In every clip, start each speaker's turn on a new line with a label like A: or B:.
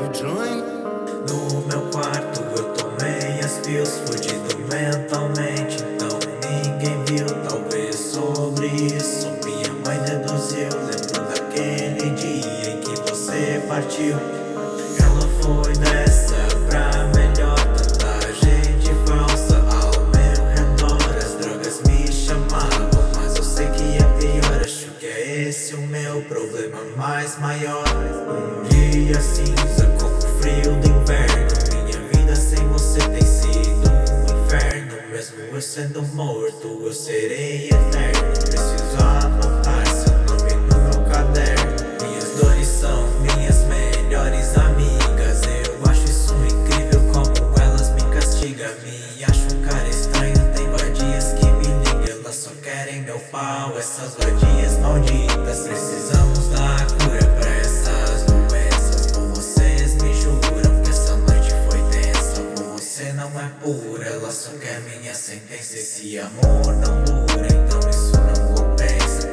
A: No meu quarto eu tomei as pills, fudido mentalmente, então ninguém viu. Talvez sobre isso minha mãe deduziu. Lembro daquele dia em que você partiu. Ela foi dessa pra melhor, tanta gente falsa ao meu redor. As drogas me chamavam, mas eu sei que é pior. Acho que é esse o meu problema mais maior. Um dia cinza como o frio do inverno. Minha vida sem você tem sido um inferno. Mesmo eu sendo morto, eu serei eterno. Preciso anotar seu nome no meu caderno. Minhas dores são minhas melhores amigas. Eu acho isso incrível como elas me castigam. Me acho um cara estranho, tem vadias que me ligam. Elas só querem meu pau, essas vadias malditas. Precisamos dar cura pra essas doenças. Com vocês me juram que essa noite foi tensa. Com você não é pura, ela só quer minha sentença. Esse amor não dura, então isso não compensa.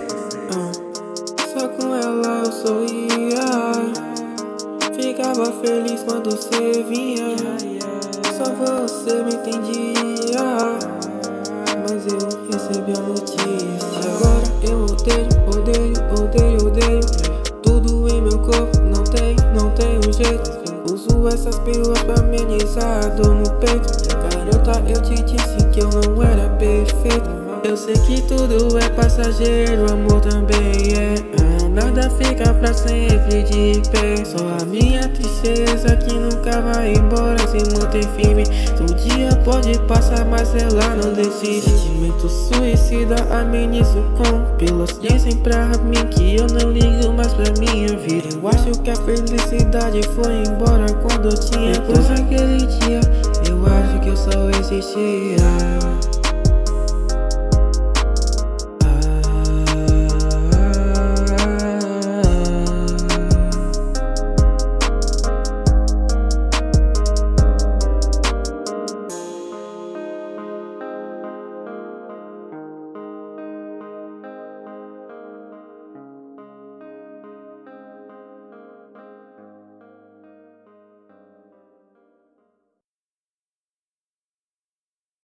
B: Só com ela eu sorria, ficava feliz quando você vinha. Só você me entendia, mas eu recebi a notícia. Agora eu odeio tudo em meu corpo, não tem jeito. Uso essas pílulas pra amenizar a dor no peito. Garota, eu te disse que eu não era perfeito. Eu sei que tudo é passageiro, amor também é. Nada fica pra sempre de pé. Só a minha tristeza que nunca vai embora, se mantém firme. Um dia pode passar, mas ela não desiste. Sentimento suicida, amenizo com pílulas. Dizem pra mim que eu não ligo mais pra minha vida. Eu acho que a felicidade foi embora quando eu tinha. Depois daquele dia, eu acho que eu só existia.